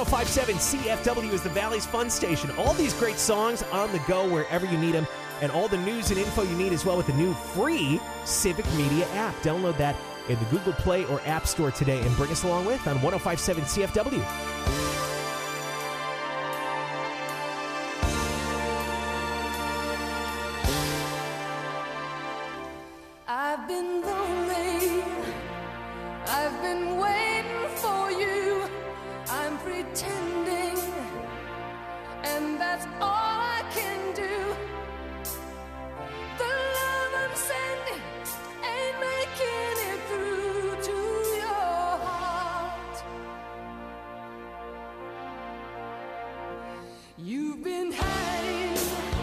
1057 CFW is the Valley's fun station. All these great songs on the go wherever you need them, and all the news and info you need as well with the new free Civic Media app. Download that in the Google Play or App Store today and bring us along with on 1057 CFW. I've been lonely, I've been waiting for you, I'm pretending, and that's all I can do. The love I'm sending ain't making it through to your heart. You've been hiding,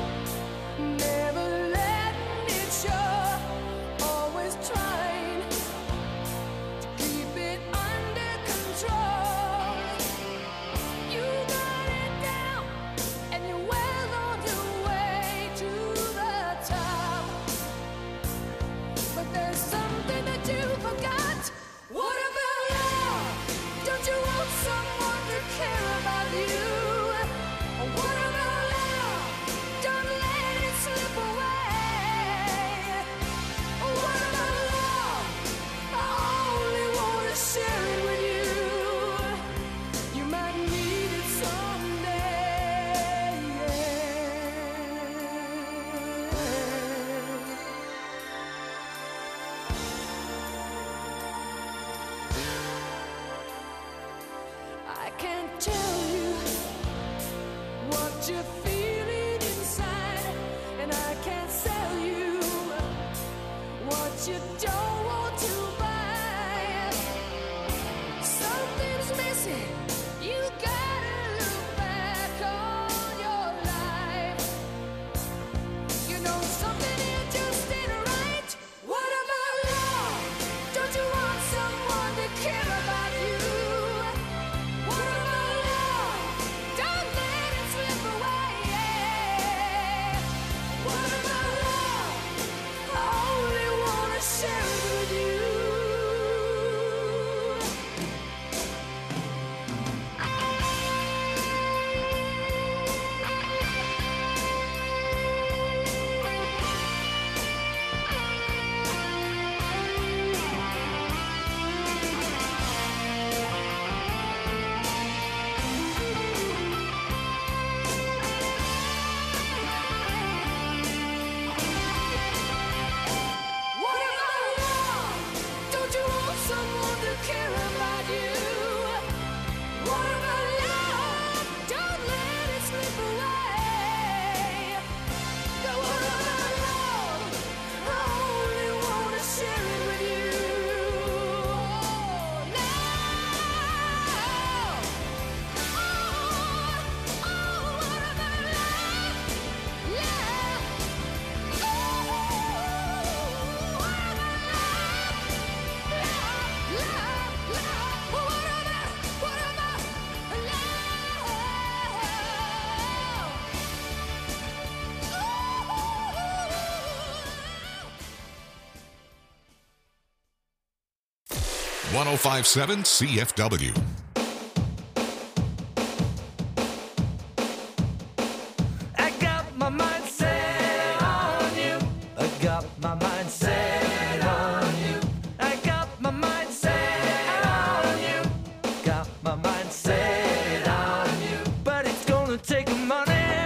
never letting it show, always trying to keep it under control. You got it down, and you're well on your way to the top. But there's something that you forgot. What about love? Don't you want someone to care about you? What about love? Don't let it slip away. What about love? I only want to share it with you. You might need it someday. I can't tell you what you're feeling inside, and I can't sell you what you don't want to buy. Something's missing, you gotta look back on your life. You know something here just ain't right. What about love? Don't you want someone to care about you? What about love? Don't let it slip away. What about love? I only wanna share it with you. What about love? Don't you want someone to care about you? What about love? Don't let it slip away. What about love? I only wanna share it with you. What about love? Love. What about love? 1057 CFW. I got my mind set on you. I got my mind set on you. I got my mind set on you. Got my mind set on you. But it's gonna take money,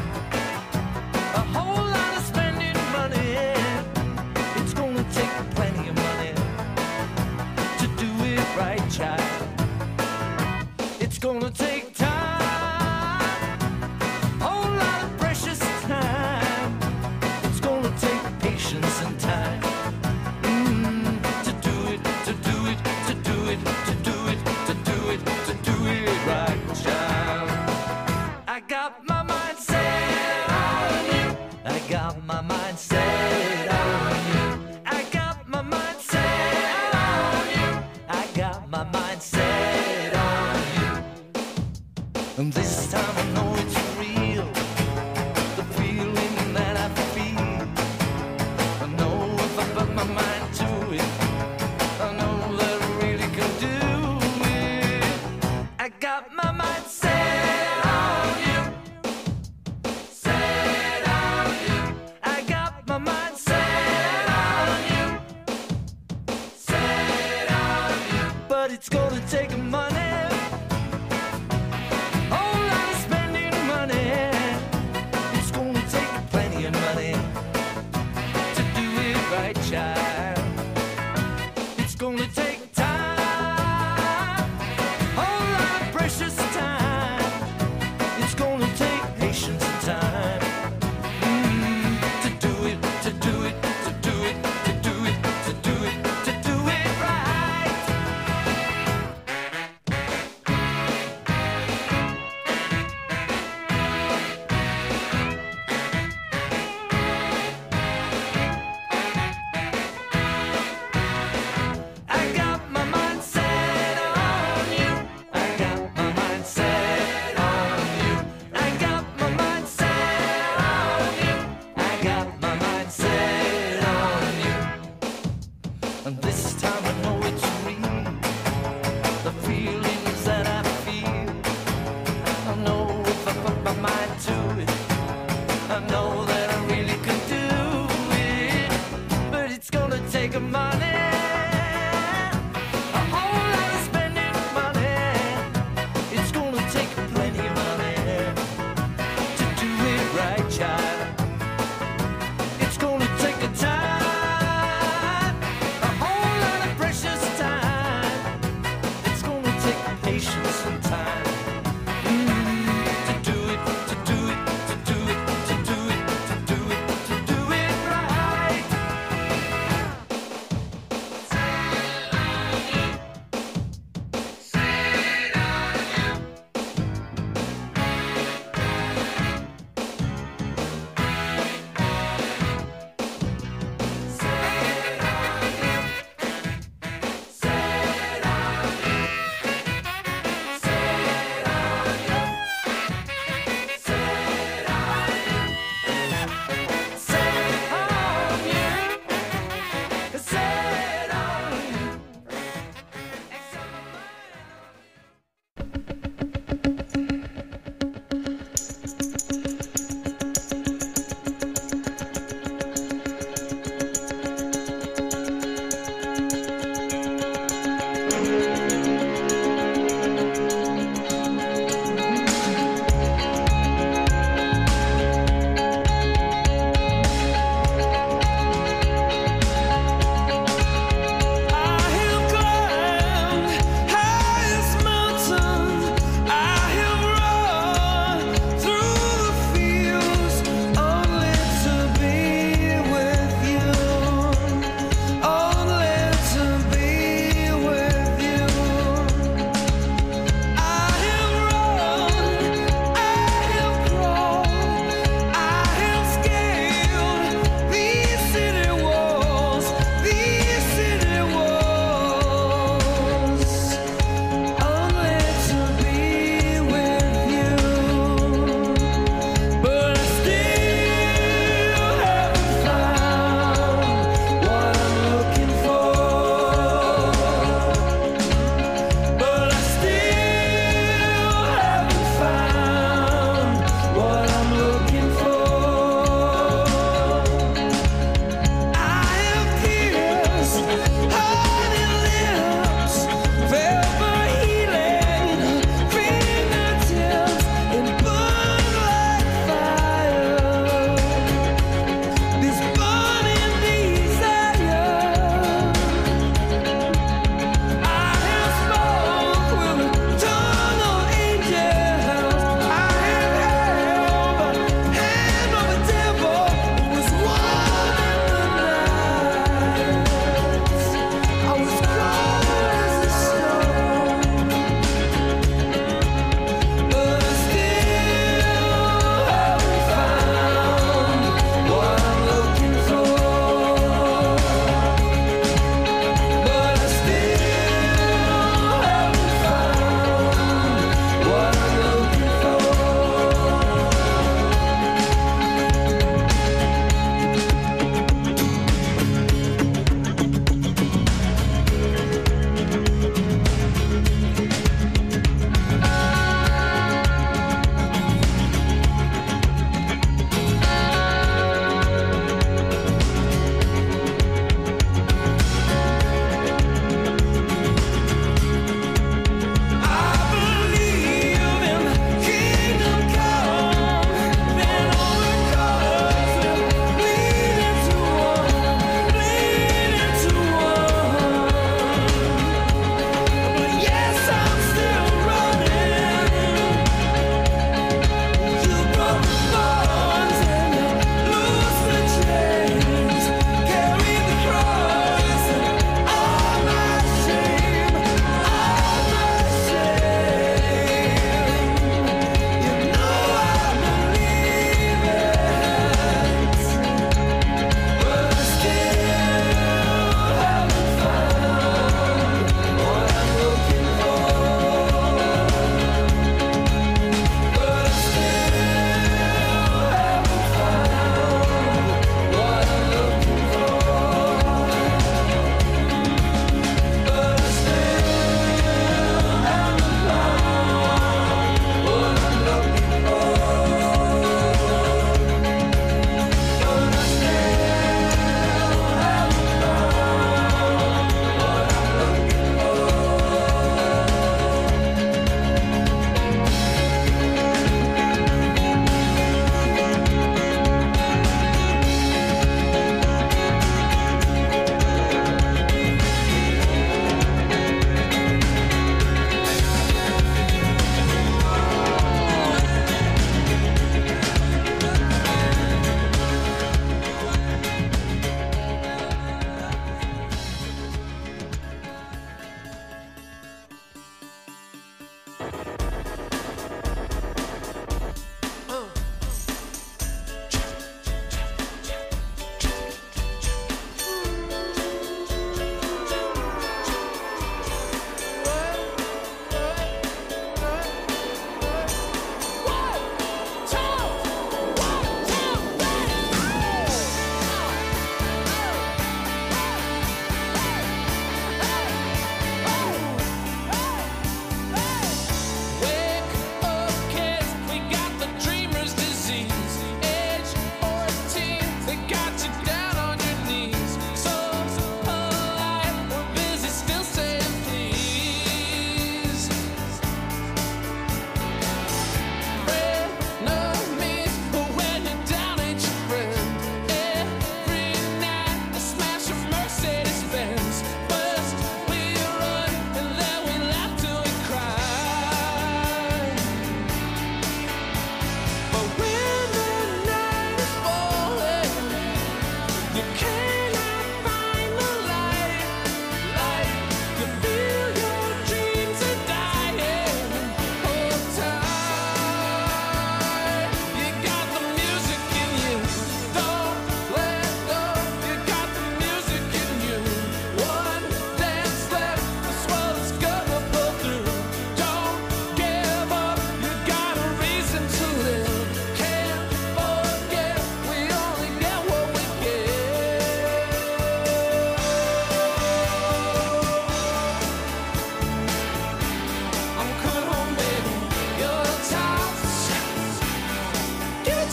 a whole lot of spending money. It's gonna take plenty of money to do it right, child. It's gonna take time, whole lot of precious time. It's gonna take patience and time to do it, to do it, to do it, to do it, to do it, to do it right, child. I got my mind set on you. I got my mind set on you. I got my mind set on you. I got my mind set on you. And this time I know it's real, the feeling that I feel. I know if I put my mind to it, I know that I really can do it. I got my mind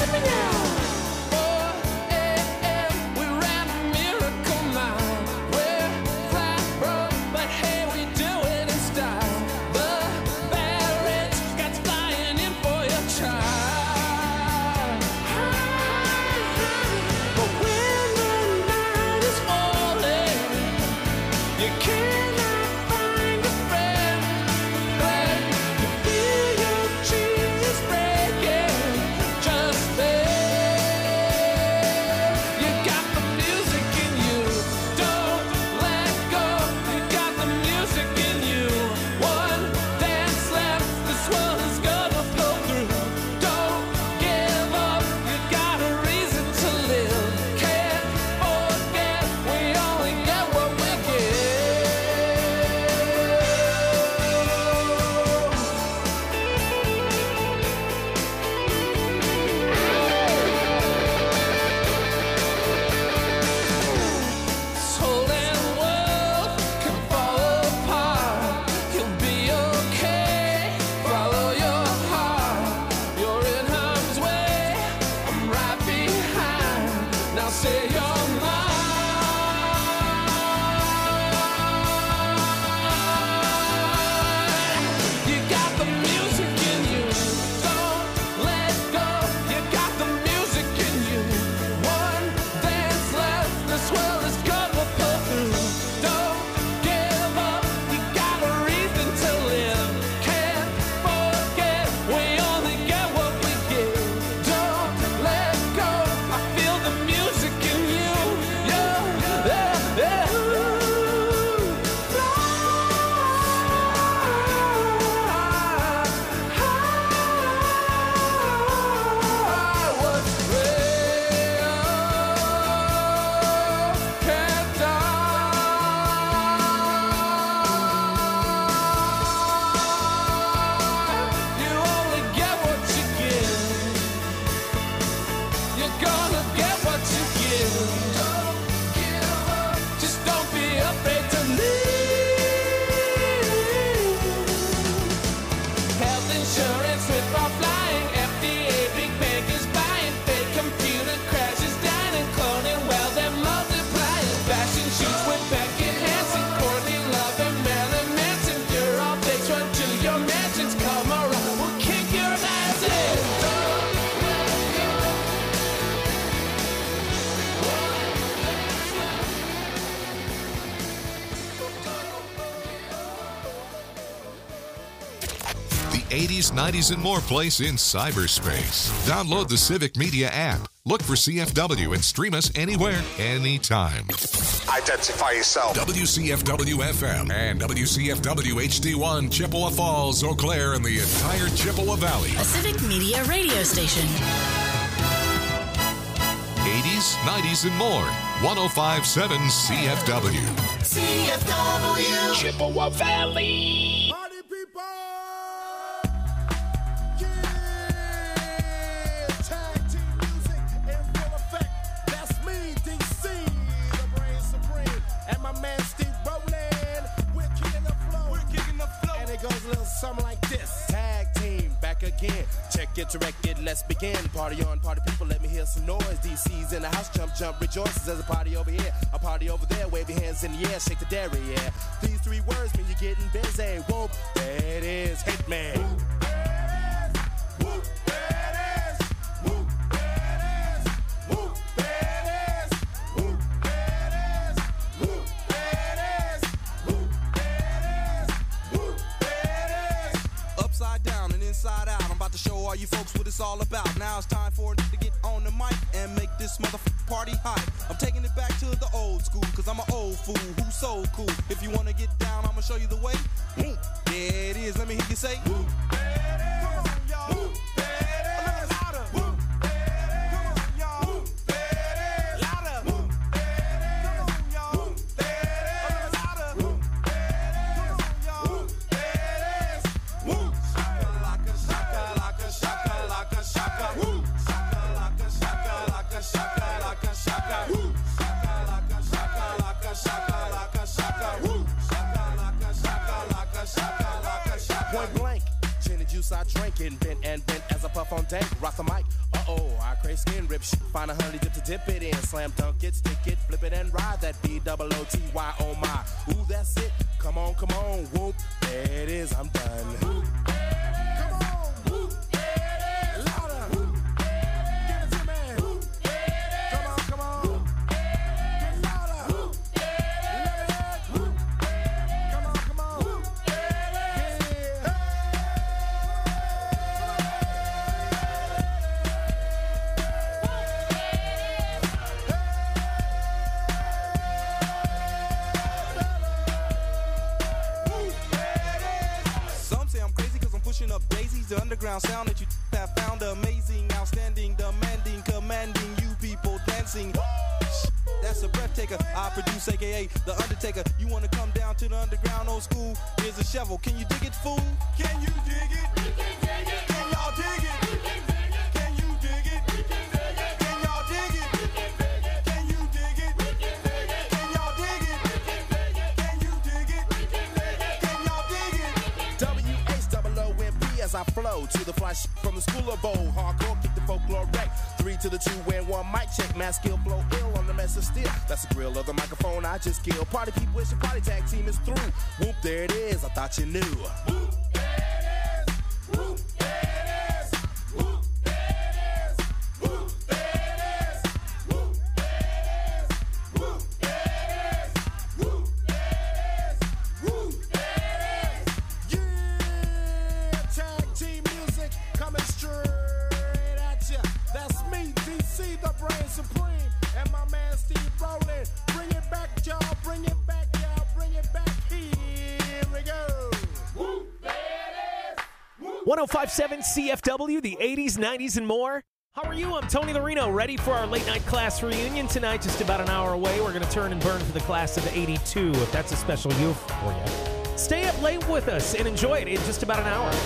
80s, 90s, and more place in cyberspace. Download the Civic Media app. Look for CFW and stream us anywhere, anytime. Identify yourself. WCFW FM and WCFW HD1, Chippewa Falls, Eau Claire, and the entire Chippewa Valley. A Civic Media radio station. 80s, 90s, and more. 105.7 CFW. CFW. Chippewa Valley. Party people! Tag team music in full effect. That's me, DC, the brain supreme. And my man Steve Rowland. We're kicking the flow. And it goes a little something like this. Tag team, back again. Check it, direct it, let's begin. Party on, party people, let me hear some noise. DC's in the house, jump, jump, rejoices. There's a party over here, a party over there. Wave your hands in the air, shake the dairy, yeah. These three words mean you're getting busy. Whoop, there it is, Hitman. Whoop, there it is. Whoop, there it is. Whoop, there it is. Whoop, there it is. Whoop, there it is. Whoop, there it is. Whoop, there it is. Upside down and inside out, I'm about to show all you folks what it's all about. Now it's time for it to get on the mic and make this motherfucking party hot. I'm taking it back to the old school, cause I'm an old fool who's so cool. If you wanna get down, I'ma show you the way. There it is, let me hear you say. Whoop, there it is. Come on, y'all. Whoop, there it is. Louder. Whoop, there it is. Come on, y'all. Whoop, there it is. Louder. Whoop, there it is. Come on, y'all. Whoop, there it is. Louder. Whoop, there it is. Come on, y'all. Whoop, there it is. Whoop, shaka, shaka, shaka, shaka. Whoop, shaka, shaka, shaka, shaka. Whoop, shaka, shaka, shaka. Whoop, shaka, shaka. Point blank, gin and juice I drink and bent as I puff on dank. Rock the mic, uh-oh, I crazy skin rip shit. Find a honey dip to dip it in. Slam dunk it, stick it, flip it and ride that B-double-O-T-Y, oh my. Ooh, that's it. Come on, whoop. There it is, I'm done. Come on, whoop. Louder. Give it to me. Come on. Get louder. Let it out. Come on. Yeah. Some say I'm crazy cause I'm pushing up daisies. The underground sound that you have found amazing, outstanding, demanding, commanding you people dancing. That's a breath taker. I produce AKA The Undertaker. You wanna come down to the underground old school? Here's a shovel. Can you dig it, fool? Can you dig it? We can dig it. Can y'all dig it? We can dig it. Can you dig it? We can dig it. Can y'all dig it? We can dig it. Can you dig it? We can dig it. Can y'all dig it? We can dig it. Can you dig it? We can dig it. Can y'all dig it? W-H-O-O-M-P as I flow to the fly from the school of old. Hardcore, kick the folklore wreck. 3 to the 2 and 1 mic check. Mass skill flow ill on the mess of steel. That's the grill of the microphone I just killed. Party people wish your party tag team is through. Whoop, there it is. I thought you knew. Whoop, there it is. Whoop, there it is. Whoop, there it is. Whoop, there it is. Whoop, there it is. Whoop, there it is. Whoop, there it is. Whoop, there it is. Yeah, tag team music coming straight at ya. That's me, DC, the brain supreme, and my man Steve Rowland. Bring it back, y'all. Bring it back, y'all. Bring it back. Here we go. Whoop, there it is. Whoop. 1057 CFW, the 80s, 90s, and more. How are you? I'm Tony Larino, ready for our late night class reunion tonight, just about an hour away. We're going to turn and burn for the class of 82, if that's a special youth for you. Stay up late with us and enjoy it in just about an hour.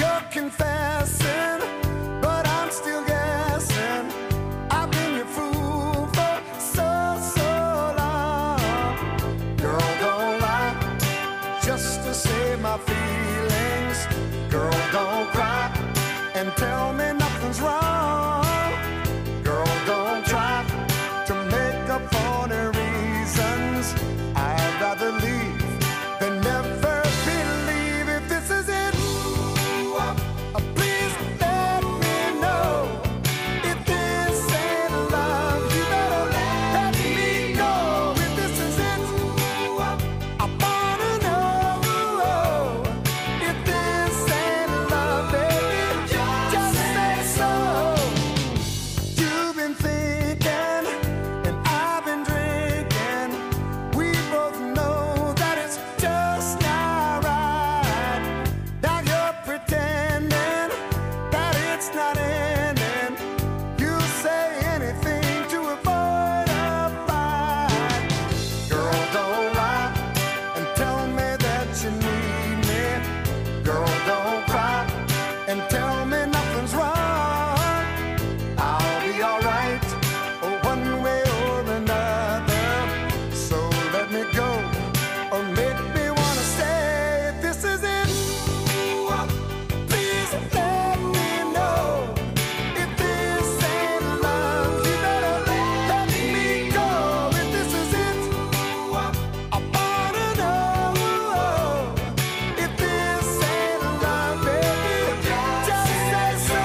you're confessing, but I'm still guessing. I've been your fool for so long. Girl, don't lie just to save my feelings. Girl, don't cry and tell me nothing's wrong. Girl, don't try to make up for the reasons. I'd rather leave than never believe. If this is it, please let me know. If this ain't love, you better let me go. If this is it, I wanna know. If this ain't love, baby, just say so. You've been thinking and I've been drinking. We both know that it's just not right. Now you're pretending that it's not ending. You say anything to avoid a fight. Girl, don't lie and tell me that you need me. Girl, don't cry and tell me nothing's wrong. I'll be alright, one way or another. So let me go or make me wanna stay. If this is it, please let me know. If this ain't love, you better let me go. If this is it, I wanna know. If this ain't love, baby, just say so.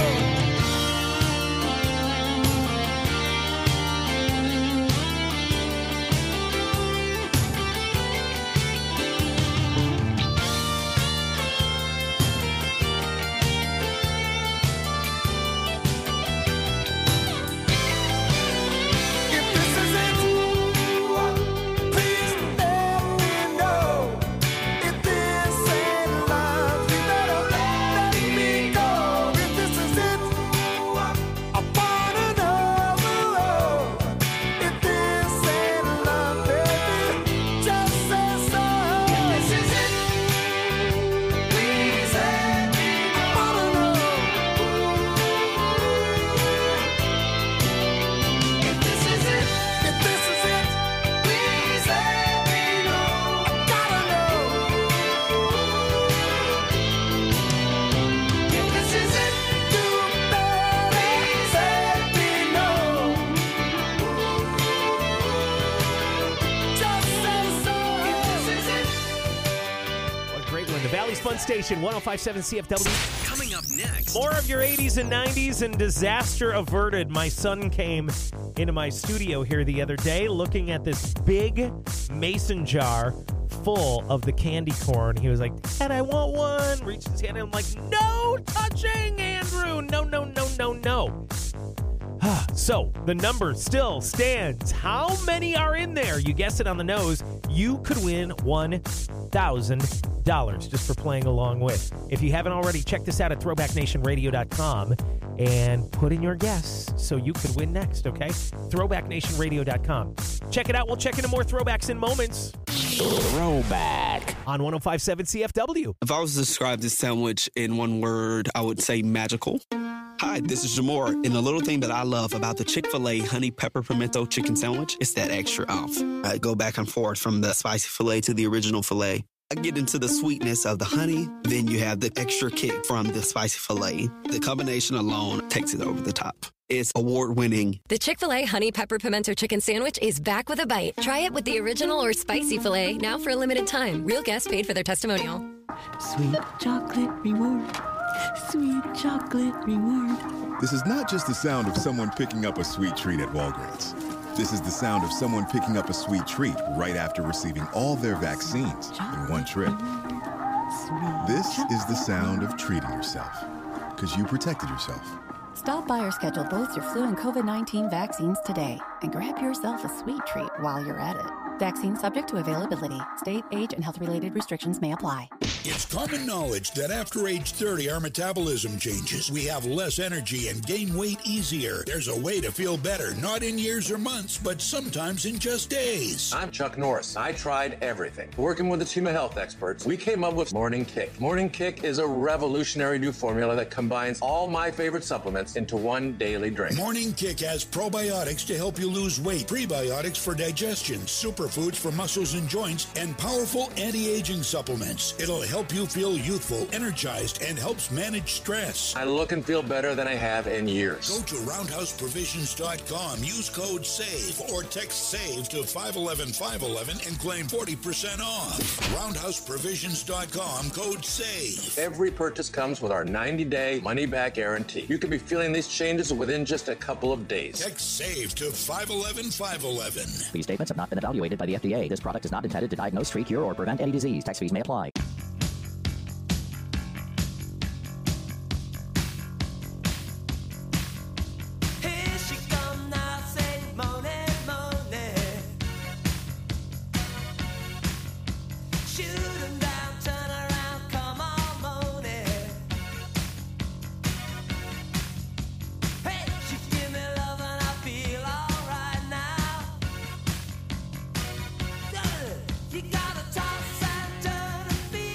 If this is it, please let me know. If this ain't love, you better let me go. If this is it, I wanna know. If this ain't love, baby, just say so. If this is it, please let me know. I wanna know. If this is it, please let me know. I gotta know. If this is it, you better please let me know. Just say so. If this is it. What a great one. The Valley's Fun Station, 1057 CFW. Coming up next. More of your 80s and 90s and disaster averted. My son came into my studio here the other day looking at this big mason jar full of the candy corn. He was like, Dad, I want one. Reached his hand and I'm like, no touching, Andrew. No. So the number still stands. How many are in there? You guessed it on the nose. You could win $1,000 just for playing along with. If you haven't already, check this out at throwbacknationradio.com and put in your guess so you could win next, okay? Throwbacknationradio.com. Check it out. We'll check into more throwbacks in moments. Throwback. On 1057 CFW. If I was to describe this sandwich in one word, I would say magical. Hi, this is Jamor, and the little thing that I love about the Chick-fil-A honey pepper pimento chicken sandwich is that extra oomph. I go back and forth from the spicy filet to the original filet. I get into the sweetness of the honey, then you have the extra kick from the spicy filet. The combination alone takes it over the top. It's award-winning. The Chick-fil-A Honey Pepper Pimento Chicken Sandwich is back with a bite. Try it with the original or spicy filet, now for a limited time. Real guests paid for their testimonial. Sweet chocolate reward. Sweet chocolate reward. This is not just the sound of someone picking up a sweet treat at Walgreens. This is the sound of someone picking up a sweet treat right after receiving all their vaccines in one trip. This is the sound of treating yourself, because you protected yourself. Stop by or schedule both your flu and COVID-19 vaccines today and grab yourself a sweet treat while you're at it. Vaccine subject to availability. State, age, and health-related restrictions may apply. It's common knowledge that after age 30, our metabolism changes. We have less energy and gain weight easier. There's a way to feel better, not in years or months, but sometimes in just days. I'm Chuck Norris. I tried everything. Working with a team of health experts, we came up with Morning Kick. Morning Kick is a revolutionary new formula that combines all my favorite supplements into one daily drink. Morning Kick has probiotics to help you lose weight, prebiotics for digestion, superfoods for muscles and joints, and powerful anti-aging supplements. It'll help you feel youthful, energized, and helps manage stress. I look and feel better than I have in years. Go to roundhouseprovisions.com, use code SAVE, or text SAVE to 511-511 and claim 40% off. Roundhouseprovisions.com, code SAVE. Every purchase comes with our 90-day money-back guarantee. You could be feeling these changes within just a couple of days. Text SAVE to 511-511. These statements have not been evaluated by the FDA. This product is not intended to diagnose, treat, cure, or prevent any disease. Tax fees may apply. You gotta toss and turn and feel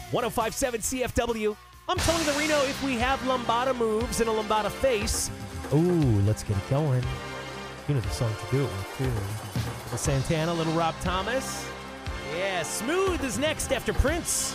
1057 CFW. I'm Tony the Reno. If we have lambada moves and a lambada face, ooh, let's get it going. You know the song to do it with, too. Little Santana, little Rob Thomas. Yeah, Smooth is next after Prince.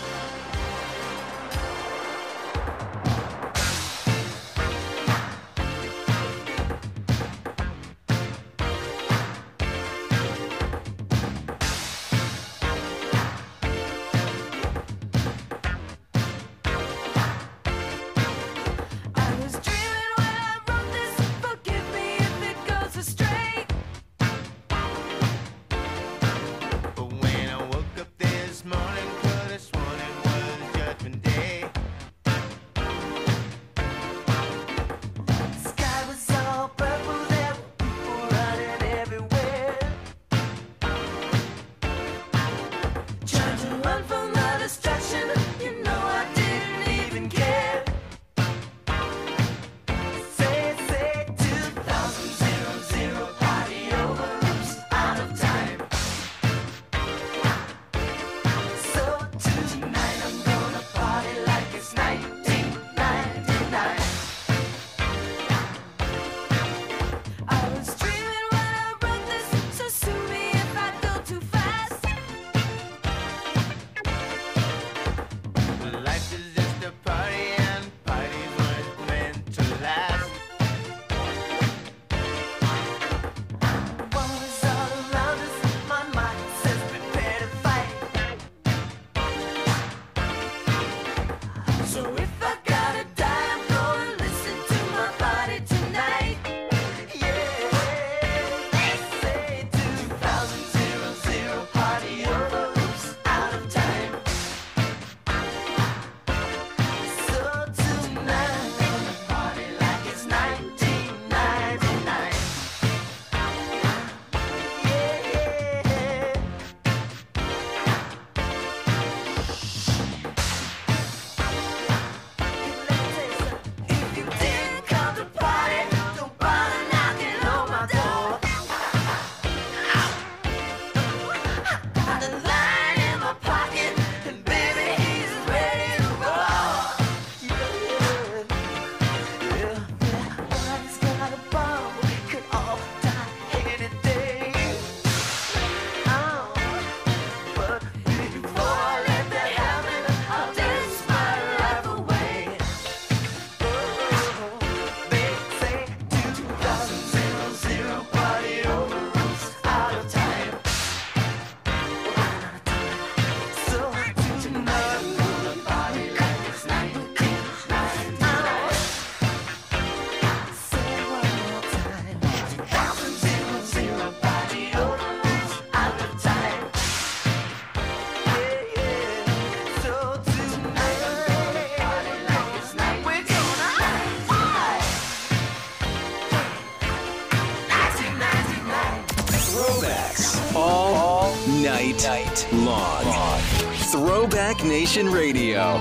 Night long. Throwback Nation Radio.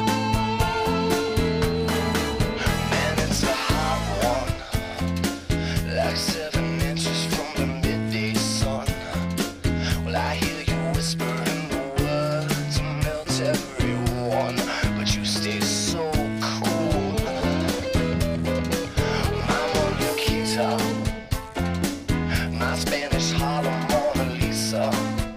Man, it's a hot one, like 7 inches from the midday sun. Well, I hear you whispering the words to melt everyone, but you stay so cool. I'm on your guitar, my Spanish Harlem Mona Lisa.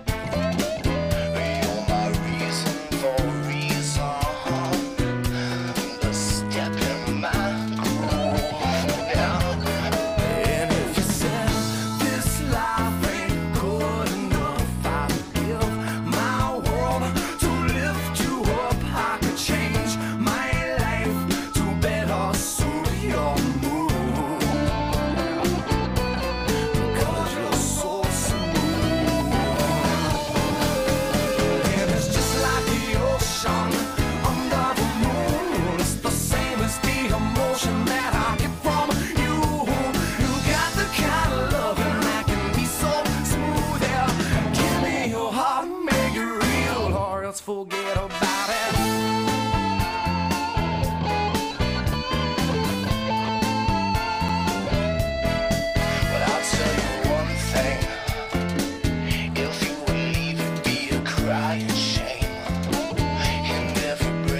Forget about it. But I'll tell you one thing. If you would leave, it'd be a crying shame. And every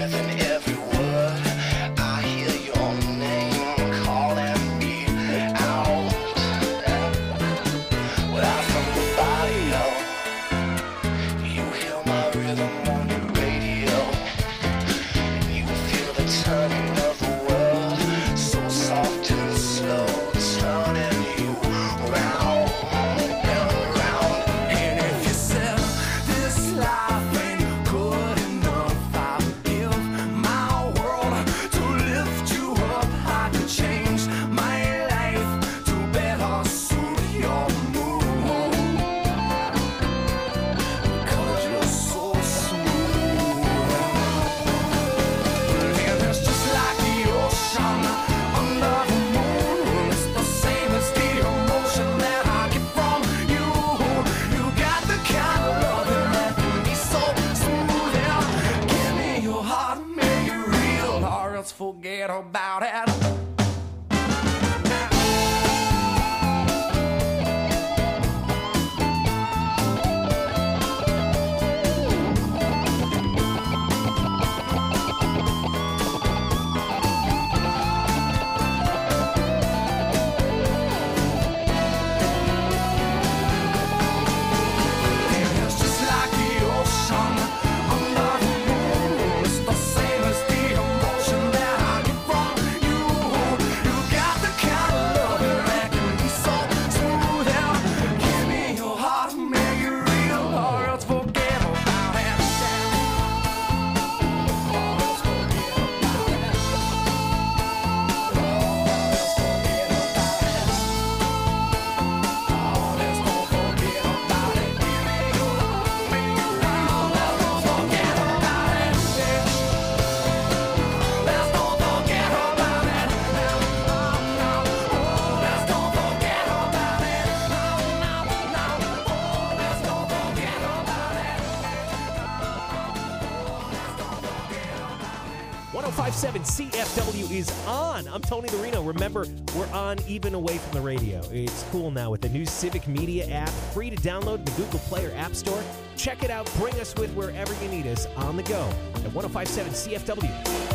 forget about it. CFW is on. I'm Tony Larino. Remember, we're on even away from the radio. It's cool now with the new Civic Media app, free to download in the Google Play or App Store. Check it out. Bring us with wherever you need us on the go at 105.7 CFW.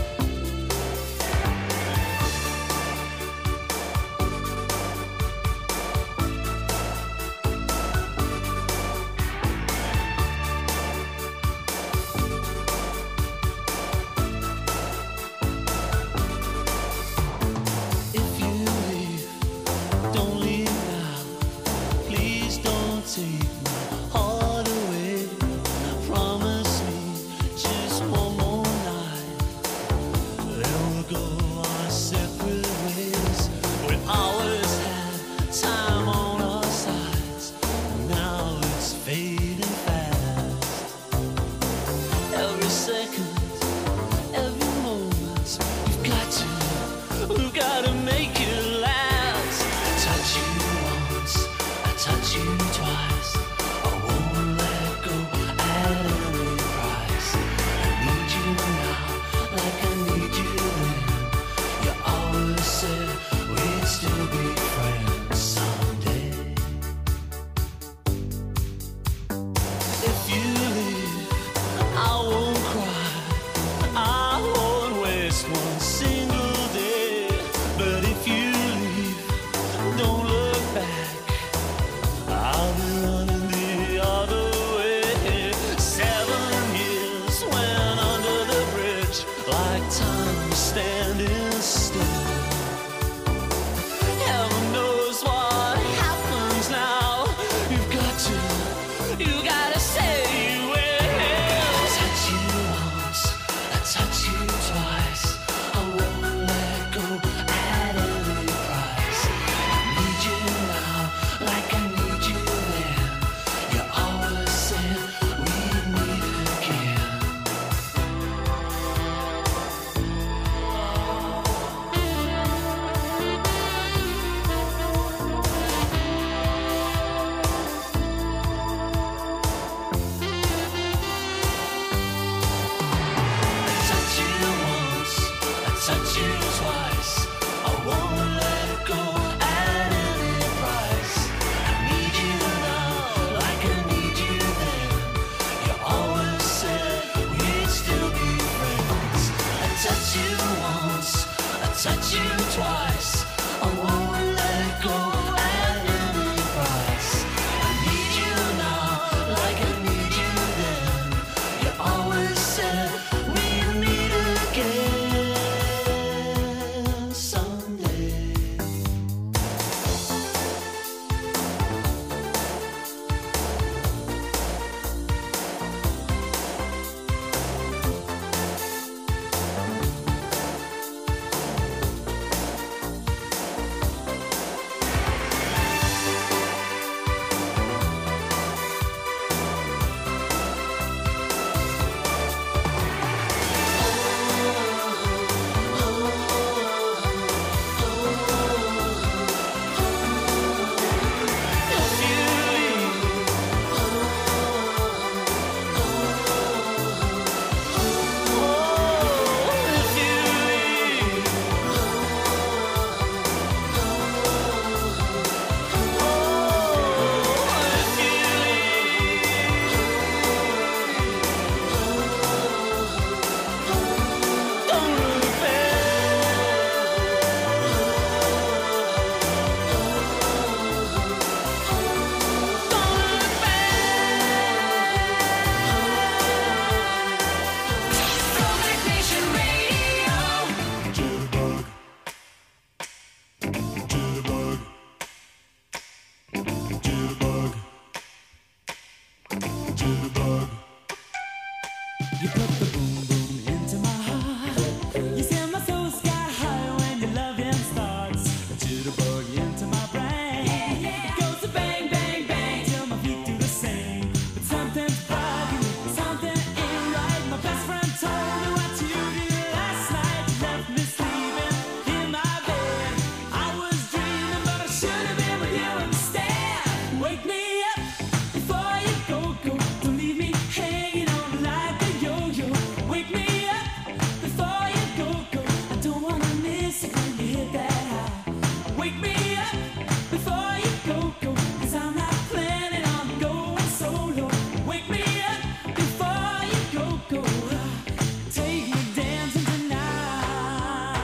You put the boom boom into my heart. You send my soul sky high when your loving starts. A jitterbug into my brain. It goes to bang bang bang till my feet do the same. But something's bugging me, something ain't right. My best friend told me what you did last night. You left me sleeping in my bed. I was dreaming, but I should have been with you instead. Wake me up before you go. Don't leave me hanging on like a yo-yo. Wake me up before you go. I don't wanna miss it when you hit that high. Wake me up before you go. 'Cause I'm not planning on going solo. Wake me up before you go. Take me dancing tonight.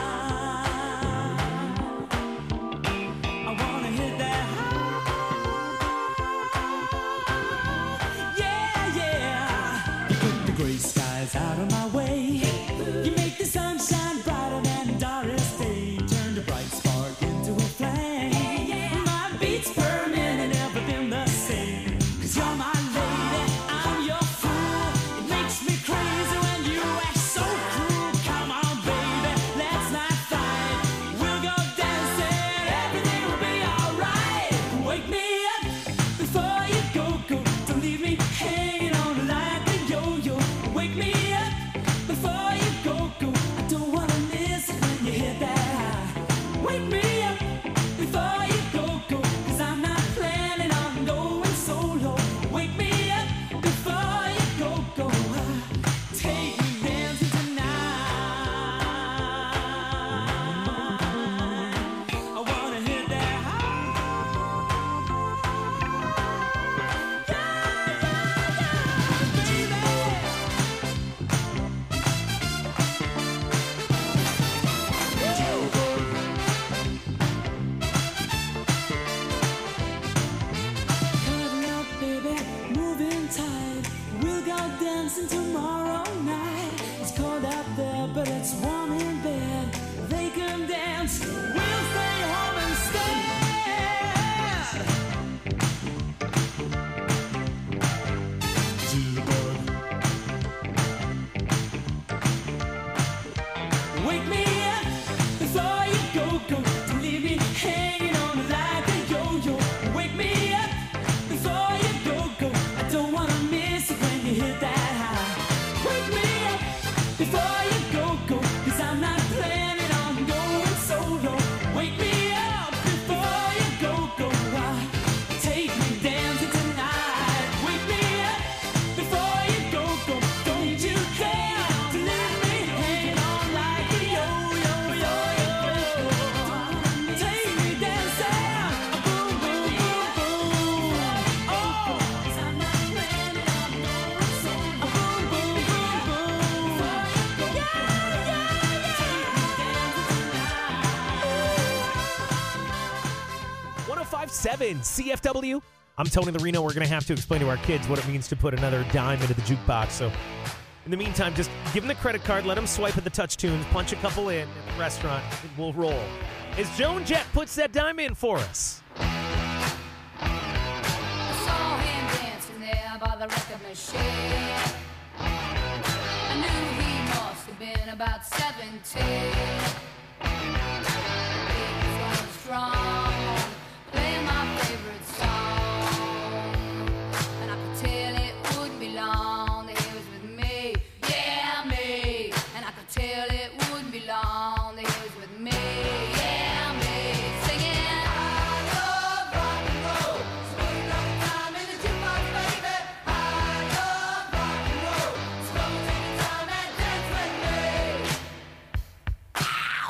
I wanna hit that high. Yeah, yeah. You put the gray skies out of my way. You make the sunshine brighter than Doris Day. Turn the bright spark into a flame. My beats per minute never been the same. 'Cause you're my lady, I'm your fool. It makes me crazy when you act so cruel. Come on, baby, let's not fight. We'll go dancing, everything will be alright. Wake me up before you go. Don't leave me hanging on like a yo-yo. Wake me up before you go. I don't wanna miss it when you hit that high. Wake me up before you go. 'Cause I'm not planning on going solo. Wake me up before you go. Take me dancing tonight. I wanna hit that high. Cuddle up, baby, moving tight. We'll go dancing tomorrow night. It's cold out there, but it's warm in bed. They can dance, we'll stay home instead. Wake me up before you go. Don't leave me hanging on like a yo-yo. Wake me up before you go. I don't wanna miss it when you hit that high. Wake me up before you go. 'Cause I'm not planning on going solo. Wake me up before you go. Take me dancing tonight. Wake me up before you go. Don't you care to leave me hanging on like a yo-yo. Take me dancing, boom, boom, boom, boom. Oh, 'cause I'm not planning on going solo. Boom, boom, boom, boom. Yeah, yeah, yeah. 105.7 CFW. I'm Tony the Reno. We're going to have to explain to our kids what it means to put another dime into the jukebox. So in the meantime, just give them the credit card, let them swipe at the touch tunes, punch a couple in at the restaurant, and we'll roll. As Joan Jett puts that dime in for us. I saw him dancing there by the record machine. I knew he must have been about 17. He was going strong, playing my favorite song. And I could tell it wouldn't be long that he was with me. Yeah, me. And I could tell it wouldn't be long that he was with me. Yeah, me. Singing, I love rock and roll. So put another time in the jukebox, baby. I love rock and roll. So come take your time and dance with me.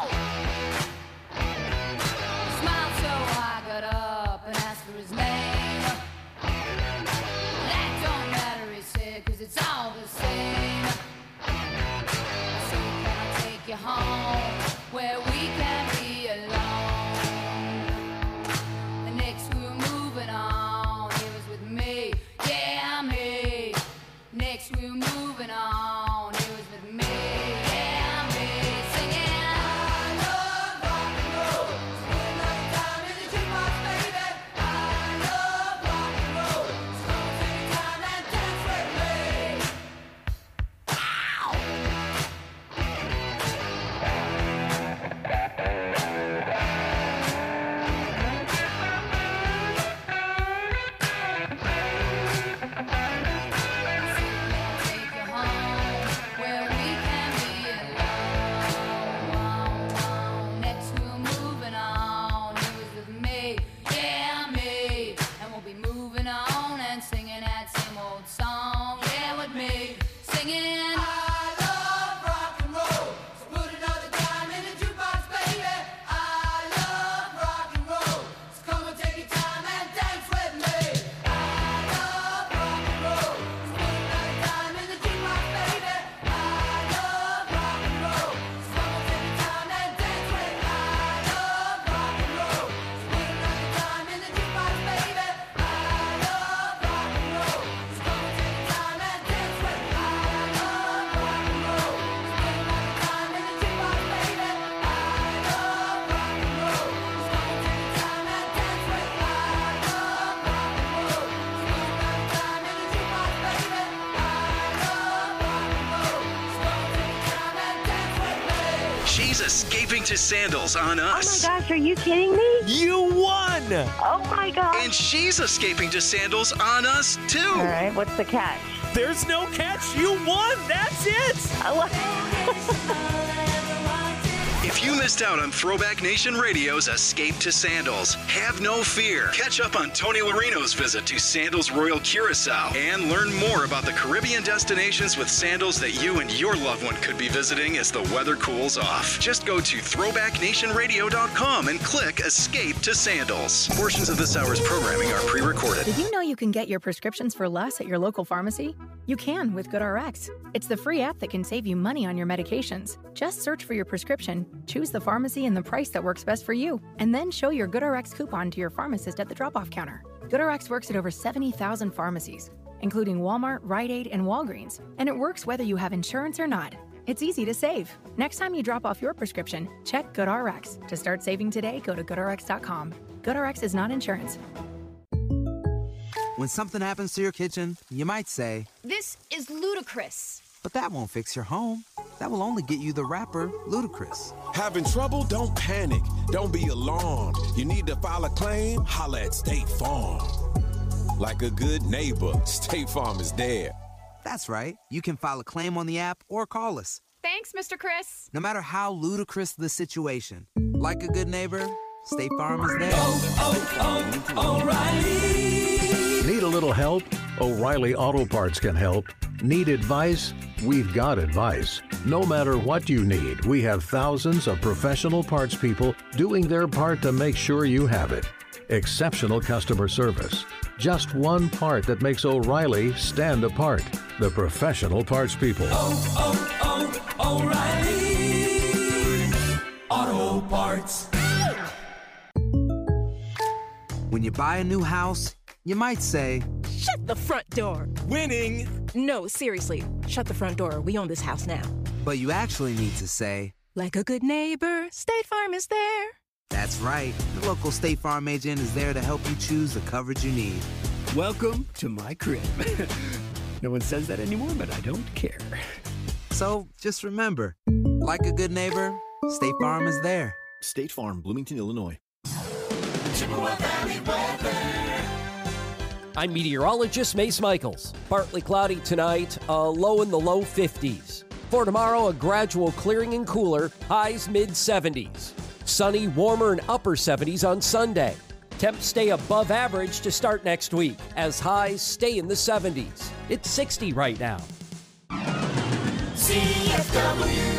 She's escaping to Sandals on us. Oh my gosh, are you kidding me? You won! Oh my gosh. And she's escaping to Sandals on us, too. All right, what's the catch? There's no catch. You won. That's it. If you missed out on Throwback Nation Radio's Escape to Sandals, have no fear. Catch up on Tony Larino's visit to Sandals Royal Curacao and learn more about the Caribbean destinations with sandals that you and your loved one could be visiting as the weather cools off. Just go to throwbacknationradio.com and click Escape to Sandals. Portions of this hour's programming are pre-recorded. Did you know you can get your prescriptions for less at your local pharmacy? You can with GoodRx. It's the free app that can save you money on your medications. Just search for your prescription, choose the pharmacy and the price that works best for you, and then show your GoodRx coupon to your pharmacist at the drop-off counter. GoodRx works at over 70,000 pharmacies, including Walmart, Rite Aid, and Walgreens, and it works whether you have insurance or not. It's easy to save. Next time you drop off your prescription, check GoodRx. To start saving today, go to GoodRx.com. GoodRx is not insurance. When something happens to your kitchen, you might say, "This is ludicrous." but that won't fix your home. That will only get you the rapper, Ludacris. Having trouble? Don't panic. Don't be alarmed. You need to file a claim? Holla at State Farm. Like a good neighbor, State Farm is there. That's right. You can file a claim on the app or call us. Thanks, Mr. Chris. No matter how ludicrous the situation, like a good neighbor, State Farm is there. O'Reilly. Need a little help? O'Reilly Auto Parts can help. Need advice? We've got advice. No matter what you need, we have thousands of professional parts people doing their part to make sure you have it. Exceptional customer service. Just one part that makes O'Reilly stand apart. The professional parts people. O'Reilly Auto Parts. When you buy a new house, you might say, "Shut the front door." Winning. No, seriously. Shut the front door. We own this house now. But you actually need to say, "Like a good neighbor, State Farm is there." That's right. The local State Farm agent is there to help you choose the coverage you need. Welcome to my crib. No one says that anymore, but I don't care. So just remember, like a good neighbor, State Farm is there. State Farm, Bloomington, Illinois. Chippewa Valley weather. I'm meteorologist Mace Michaels. Partly cloudy tonight, a low in the low 50s. For tomorrow, a gradual clearing and cooler, highs mid-70s. Sunny, warmer, and upper 70s on Sunday. Temps stay above average to start next week, as highs stay in the 70s. It's 60 right now. CFW.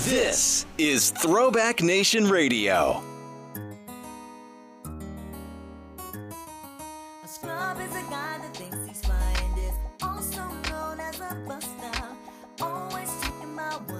This is Throwback Nation Radio.